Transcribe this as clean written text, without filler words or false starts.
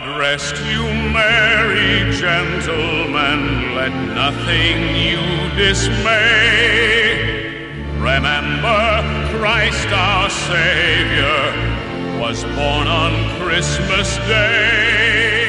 God rest you, merry gentlemen, let nothing you dismay. Remember, Christ our Savior was born on Christmas Day.